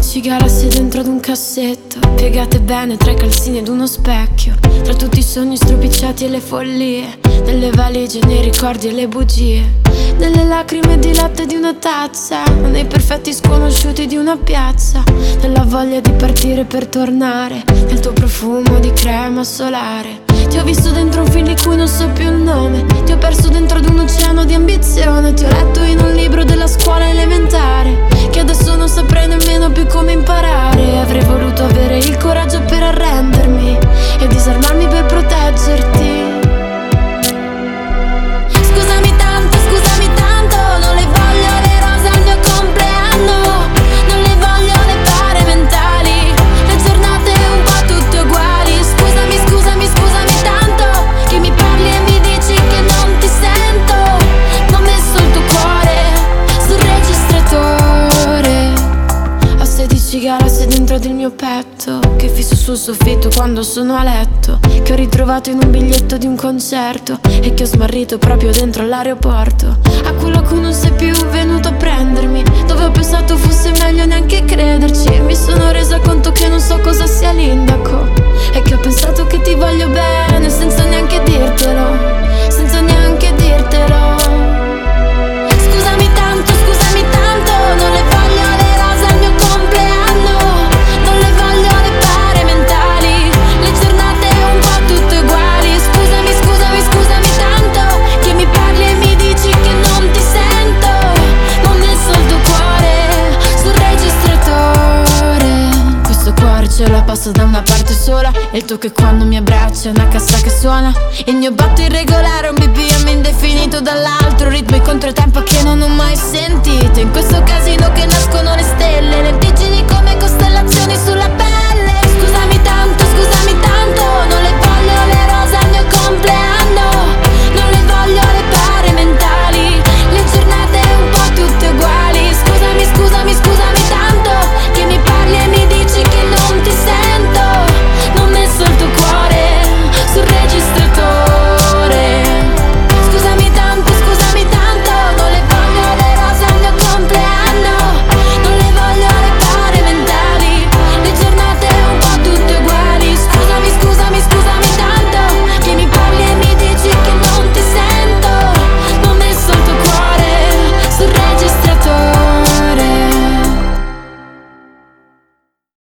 16 galassie dentro ad un cassetto, piegate bene tra i calzini ed uno specchio, tra tutti i sogni stropicciati e le follie, nelle valigie, nei ricordi e le bugie, nelle lacrime di latte di una tazza, nei perfetti sconosciuti di una piazza, nella voglia di partire per tornare, nel tuo profumo di crema solare. Ti ho visto dentro un film di cui non so più il nome, ti ho perso dentro ad un oceano di ambizione, ti ho letto in un libro della scuola elementare, che adesso non saprei nemmeno più come imparare. Avrei voluto avere il coraggio per arrendermi e disarmarmi per proteggerti. Scusami tanto, non le voglio le rose al mio compleanno, non le voglio le pare mentali, le giornate un po' tutte uguali. Scusami tanto, che mi parli e mi dici che non ti sento. Ho messo il tuo cuore sul registratore, ho 16 galassie dentro del mio petto, che fisso sul soffitto quando sono a letto, che ho ritrovato in un biglietto di un concerto e che ho smarrito proprio dentro all'aeroporto, a quello a cui non sei più venuto a prendermi, dove ho pensato fosse meglio neanche crederci. Mi sono resa conto che non so cosa sia l'indaco e che ho pensato che ti voglio bene senza neanche dirtelo, senza neanche dirtelo. Scusami tanto, non le voglio le rose al mio compleanno, non le voglio le pare mentali, le giornate un po' tutte uguali. Scusami tanto, che mi parli e mi dici che non ti sento. Ho messo il tuo cuore sul registratore, questo cuore ce lo passo da una parte sola, e il tuo che quando mi abbraccia è una cassa che suona, il mio batto irregolare è un BPM indefinito dall'altro, ritmo e controtempo che non ho mai sentito, in questo casino che nascono le stelle, lentiggini come costellazioni sulla pelle.